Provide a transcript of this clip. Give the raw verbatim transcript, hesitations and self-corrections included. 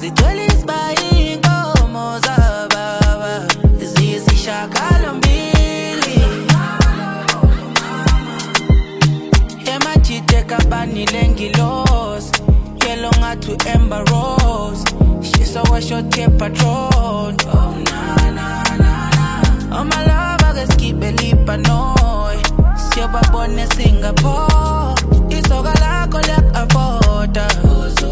zigcwele inkomo zababa ziyisishiyagalombili emajide kabani lengilos yellow ngathi Amber Rose she's always short keep patrol oh na na na na oh my love I guess keep believe panoy siyobabone Singapore isoka lakho liyakuavoda